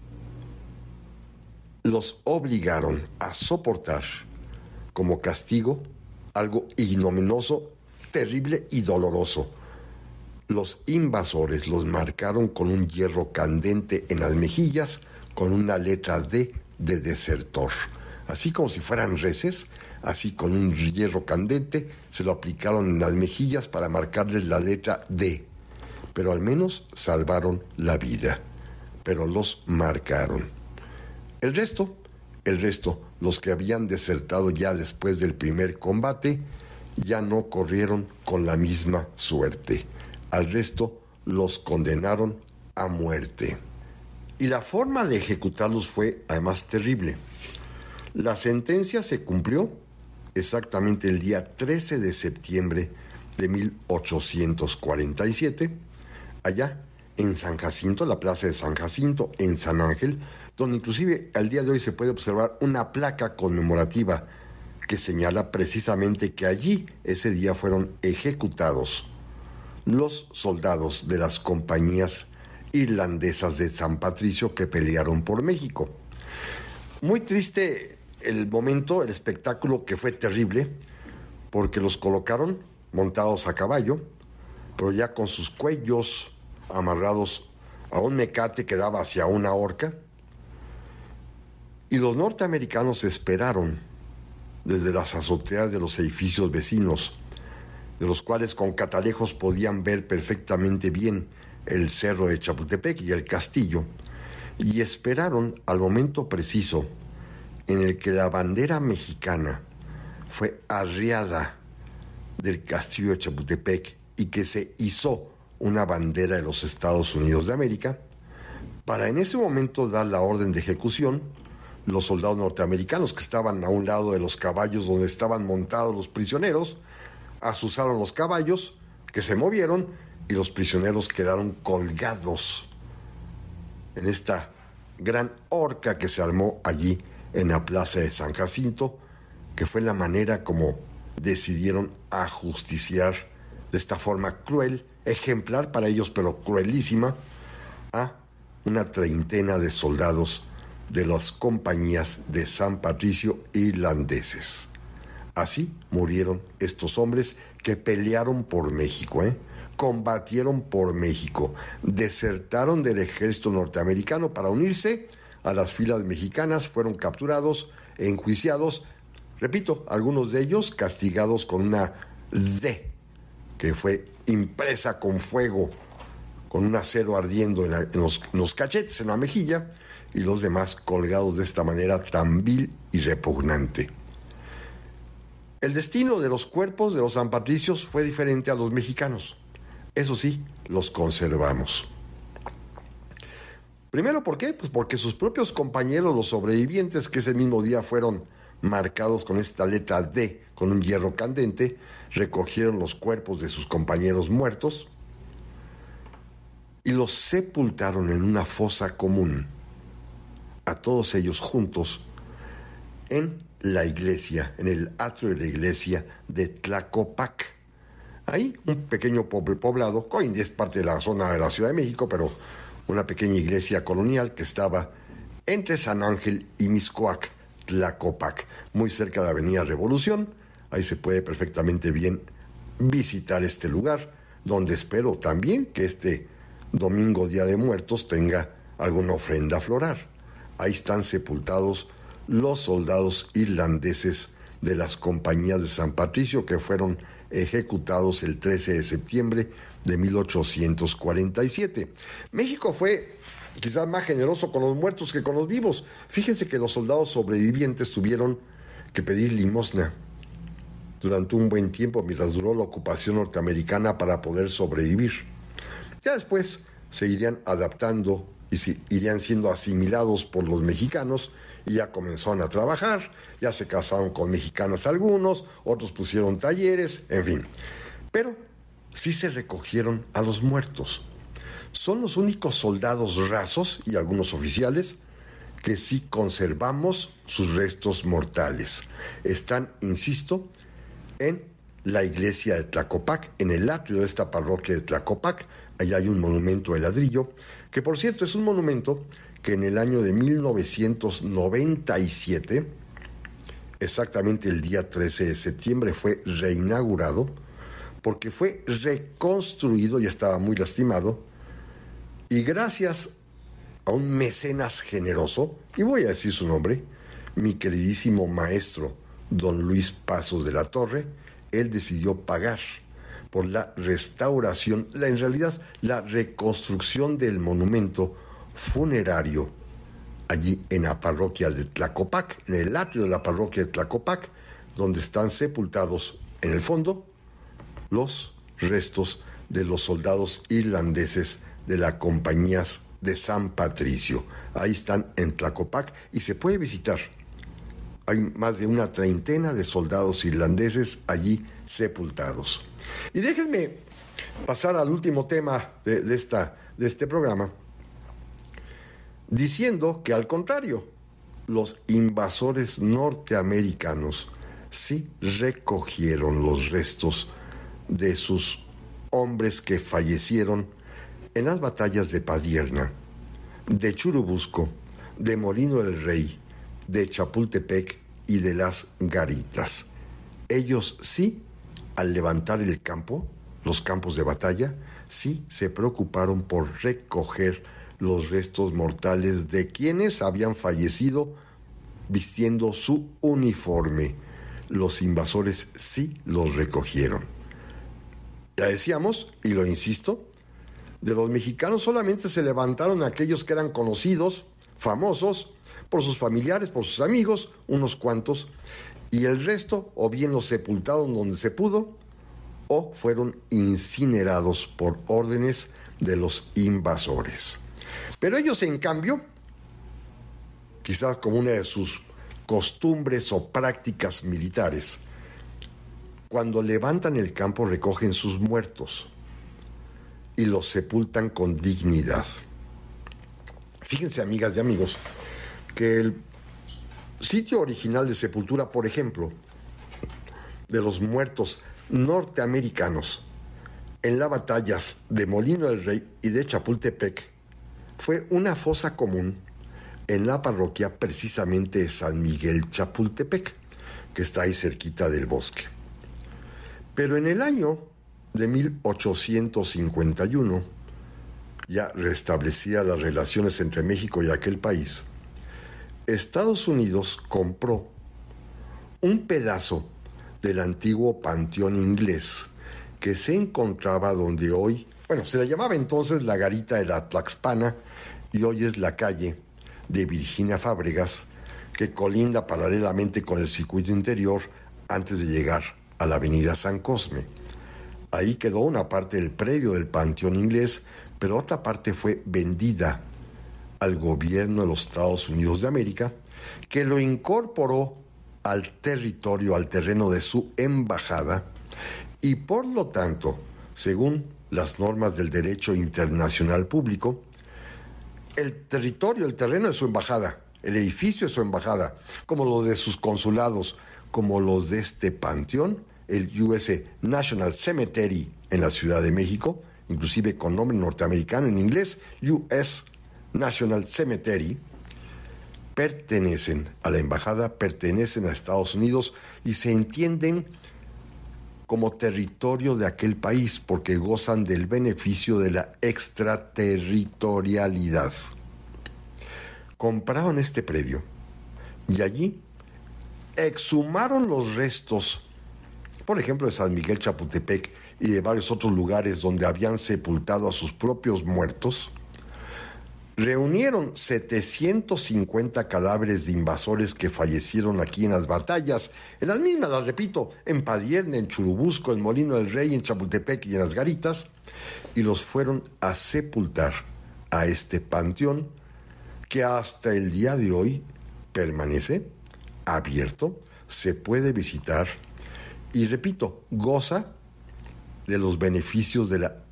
los obligaron a soportar como castigo algo ignominioso, terrible y doloroso. Los invasores los marcaron con un hierro candente en las mejillas, con una letra D de desertor. Así como si fueran reses, así con un hierro candente, se lo aplicaron en las mejillas para marcarles la letra D. Pero al menos salvaron la vida, pero los marcaron. El resto, el resto, los que habían desertado ya después del primer combate, ya no corrieron con la misma suerte. Al resto los condenaron a muerte. Y la forma de ejecutarlos fue además terrible. La sentencia se cumplió exactamente el día trece de septiembre de mil ochocientos cuarenta y siete, allá en San Jacinto, la plaza de San Jacinto, en San Ángel, donde inclusive al día de hoy se puede observar una placa conmemorativa que señala precisamente que allí ese día fueron ejecutados los soldados de las compañías irlandesas de San Patricio que pelearon por México. Muy triste el momento, el espectáculo, que fue terrible, porque los colocaron montados a caballo, pero ya con sus cuellos amarrados a un mecate que daba hacia una horca, y los norteamericanos esperaron desde las azoteas de los edificios vecinos, de los cuales con catalejos podían ver perfectamente bien el cerro de Chapultepec y el castillo, y esperaron al momento preciso en el que la bandera mexicana fue arriada del castillo de Chapultepec y que se izó una bandera de los Estados Unidos de América, para en ese momento dar la orden de ejecución. Los soldados norteamericanos que estaban a un lado de los caballos donde estaban montados los prisioneros, azuzaron los caballos, que se movieron, y los prisioneros quedaron colgados en esta gran horca que se armó allí en la plaza de San Jacinto, que fue la manera como decidieron ajusticiar de esta forma cruel, ejemplar para ellos, pero cruelísima, a una treintena de soldados de las compañías de San Patricio irlandeses. Así murieron estos hombres que pelearon por México, ¿eh? combatieron por México, desertaron del ejército norteamericano para unirse a las filas mexicanas, fueron capturados e enjuiciados, repito, algunos de ellos castigados con una D, que fue impresa con fuego, con un acero ardiendo en, la, en, los, en los cachetes, en la mejilla, y los demás colgados de esta manera tan vil y repugnante. El destino de los cuerpos de los San Patricios fue diferente a los mexicanos. Eso sí, los conservamos. Primero, ¿por qué? Pues porque sus propios compañeros, los sobrevivientes, que ese mismo día fueron marcados con esta letra D, con un hierro candente, recogieron los cuerpos de sus compañeros muertos y los sepultaron en una fosa común, a todos ellos juntos, en la iglesia, en el atrio de la iglesia de Tlacopac. Ahí un pequeño poblado, que hoy en día es parte de la zona de la Ciudad de México, pero una pequeña iglesia colonial que estaba entre San Ángel y Mixcoac, Tlacopac, muy cerca de la Avenida Revolución. Ahí se puede perfectamente bien visitar este lugar, donde espero también que este domingo, Día de Muertos, tenga alguna ofrenda floral. Ahí están sepultados los soldados irlandeses de las compañías de San Patricio que fueron ejecutados el trece de septiembre de mil ochocientos cuarenta y siete. México fue quizás más generoso con los muertos que con los vivos. Fíjense que los soldados sobrevivientes tuvieron que pedir limosna durante un buen tiempo mientras duró la ocupación norteamericana para poder sobrevivir. Ya después se irían adaptando y se irían siendo asimilados por los mexicanos y ya comenzaron a trabajar, ya se casaron con mexicanas algunos, otros pusieron talleres, en fin. Pero sí se recogieron a los muertos. Son los únicos soldados rasos y algunos oficiales que sí conservamos sus restos mortales. Están, insisto, en la iglesia de Tlacopac, en el atrio de esta parroquia de Tlacopac. Allá hay un monumento de ladrillo, que por cierto es un monumento que en el año de mil novecientos noventa y siete, exactamente el día trece de septiembre, fue reinaugurado, porque fue reconstruido, ya estaba muy lastimado, y gracias a un mecenas generoso, y voy a decir su nombre, mi queridísimo maestro don Luis Pasos de la Torre, él decidió pagar por la restauración, la, en realidad la reconstrucción del monumento funerario allí en la parroquia de Tlacopac, en el atrio de la parroquia de Tlacopac, donde están sepultados en el fondo los restos de los soldados irlandeses de las compañías de San Patricio. Ahí están en Tlacopac y se puede visitar. Hay más de una treintena de soldados irlandeses allí sepultados. Y déjenme pasar al último tema de, de, esta, de este programa, diciendo que al contrario, los invasores norteamericanos sí recogieron los restos de sus hombres que fallecieron en las batallas de Padierna, de Churubusco, de Molino del Rey, de Chapultepec y de las Garitas. Ellos sí, al levantar el campo, los campos de batalla, sí se preocuparon por recoger los restos mortales de quienes habían fallecido vistiendo su uniforme. Los invasores sí los recogieron. Ya decíamos, y lo insisto, de los mexicanos solamente se levantaron aquellos que eran conocidos, famosos, por sus familiares, por sus amigos, unos cuantos, y el resto o bien los sepultaron donde se pudo o fueron incinerados por órdenes de los invasores. Pero ellos, en cambio, quizás como una de sus costumbres o prácticas militares, cuando levantan el campo recogen sus muertos y los sepultan con dignidad. Fíjense, amigas y amigos, que el sitio original de sepultura, por ejemplo, de los muertos norteamericanos en las batallas de Molino del Rey y de Chapultepec fue una fosa común en la parroquia precisamente de San Miguel Chapultepec, que está ahí cerquita del bosque. Pero en el año de mil ochocientos cincuenta y uno, ya restablecía las relaciones entre México y aquel país, Estados Unidos compró un pedazo del antiguo panteón inglés que se encontraba donde hoy, bueno, se le llamaba entonces la Garita de la Tlaxpana y hoy es la calle de Virginia Fábregas, que colinda paralelamente con el circuito interior antes de llegar a la avenida San Cosme. Ahí quedó una parte del predio del panteón inglés, pero otra parte fue vendida al gobierno de los Estados Unidos de América, que lo incorporó al territorio, al terreno de su embajada y por lo tanto, según las normas del derecho internacional público, el territorio, el terreno de su embajada, el edificio de su embajada, como los de sus consulados, como los de este panteón, el U S National Cemetery en la Ciudad de México, inclusive con nombre norteamericano en inglés, U S National Cemetery, pertenecen a la embajada, pertenecen a Estados Unidos y se entienden como territorio de aquel país porque gozan del beneficio de la extraterritorialidad. Compraron este predio y allí exhumaron los restos, por ejemplo, de San Miguel Chapultepec y de varios otros lugares donde habían sepultado a sus propios muertos. Reunieron setecientos cincuenta cadáveres de invasores que fallecieron aquí en las batallas, en las mismas, las repito, en Padierna, en Churubusco, en Molino del Rey, en Chapultepec y en Las Garitas, y los fueron a sepultar a este panteón que hasta el día de hoy permanece abierto, se puede visitar y, repito, goza de los beneficios de la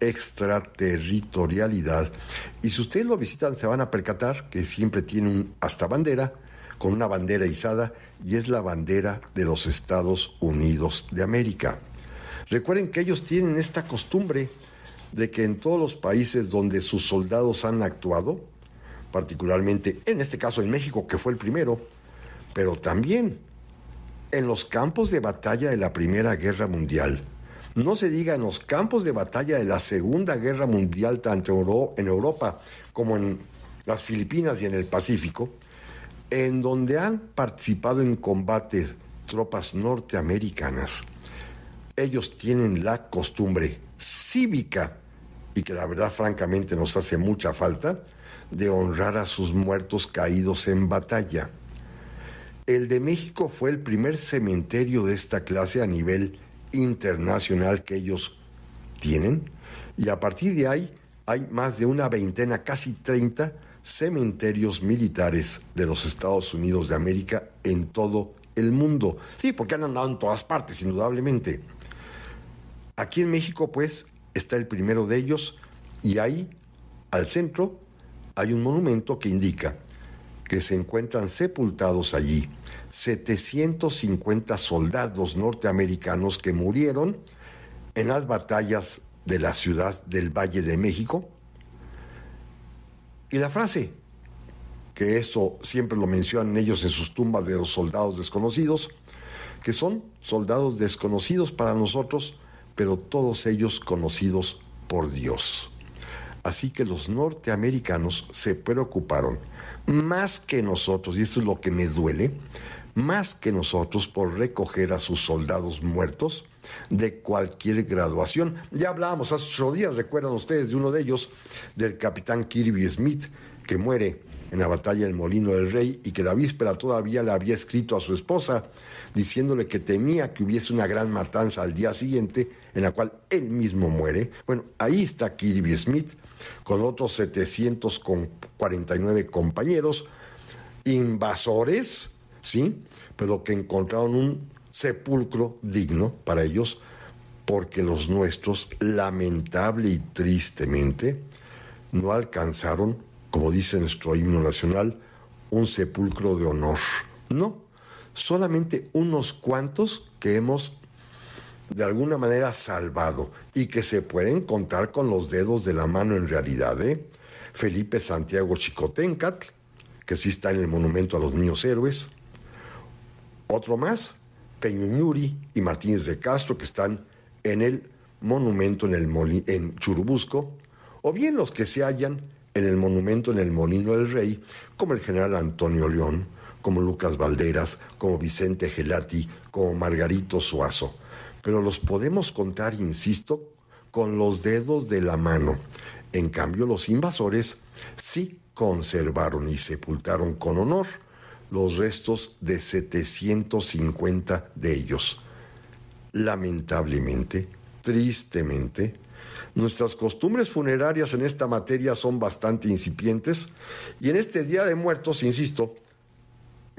extraterritorialidad. Y si ustedes lo visitan, se van a percatar que siempre tiene un hasta bandera, con una bandera izada, y es la bandera de los Estados Unidos de América. Recuerden que ellos tienen esta costumbre de que en todos los países donde sus soldados han actuado, particularmente en este caso en México, que fue el primero, pero también en los campos de batalla de la Primera Guerra Mundial, no se diga en los campos de batalla de la Segunda Guerra Mundial, tanto en Europa como en las Filipinas y en el Pacífico, en donde han participado en combate tropas norteamericanas, ellos tienen la costumbre cívica, y que la verdad francamente nos hace mucha falta, de honrar a sus muertos caídos en batalla. El de México fue el primer cementerio de esta clase a nivel internacional que ellos tienen, y a partir de ahí hay más de una veintena, casi treinta cementerios militares de los Estados Unidos de América en todo el mundo. Sí, porque han andado en todas partes, indudablemente. Aquí en México, pues, está el primero de ellos, y ahí, al centro, hay un monumento que indica que se encuentran sepultados allí setecientos cincuenta soldados norteamericanos que murieron en las batallas de la ciudad del Valle de México. Y la frase, que esto siempre lo mencionan ellos en sus tumbas de los soldados desconocidos, que son soldados desconocidos para nosotros, pero todos ellos conocidos por Dios. Así que los norteamericanos se preocuparon más que nosotros, y esto es lo que me duele, más que nosotros por recoger a sus soldados muertos de cualquier graduación. Ya hablábamos hace ocho días, recuerdan ustedes, de uno de ellos, del capitán Kirby Smith, que muere en la batalla del Molino del Rey y que la víspera todavía le había escrito a su esposa diciéndole que temía que hubiese una gran matanza al día siguiente en la cual él mismo muere. Bueno, ahí está Kirby Smith con otros setecientos cuarenta y nueve compañeros invasores, ¿sí? Pero que encontraron un sepulcro digno para ellos, porque los nuestros, lamentable y tristemente, no alcanzaron, como dice nuestro himno nacional, un sepulcro de honor. No, solamente unos cuantos que hemos de alguna manera salvado y que se pueden contar con los dedos de la mano en realidad, ¿eh? Felipe Santiago Chicoténcatl, que sí está en el monumento a los niños héroes. Otro más, Peñuñuri y Martínez de Castro, que están en el monumento en, el Moli- en Churubusco, o bien los que se hallan en el monumento en el Molino del Rey, como el general Antonio León, como Lucas Valderas, como Vicente Gelati, como Margarito Suazo. Pero los podemos contar, insisto, con los dedos de la mano. En cambio, los invasores sí conservaron y sepultaron con honor los restos de setecientos cincuenta de ellos. Lamentablemente, tristemente, nuestras costumbres funerarias en esta materia son bastante incipientes, y en este Día de Muertos, insisto,